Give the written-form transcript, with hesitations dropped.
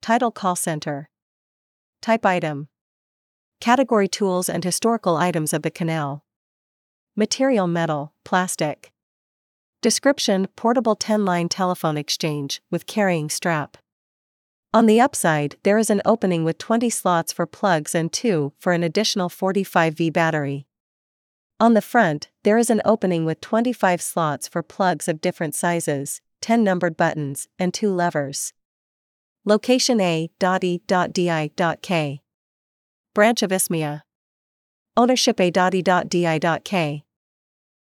Title call center. Type item. Category tools and historical items of the canal. Material metal, plastic. Description portable 10-line telephone exchange with carrying strap. On the upside, there is an opening with 20 slots for plugs and 2 for an additional 45V battery. On the front, there is an opening with 25 slots for plugs of different sizes, 10 numbered buttons, and 2 levers. Location A.E.D.I.K. Branch of Ismia. Ownership A.E.D.I.K.